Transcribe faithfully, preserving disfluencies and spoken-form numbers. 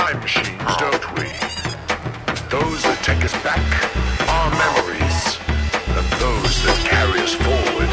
time machines, don't we? Those that take us back are memories, and those that carry us forward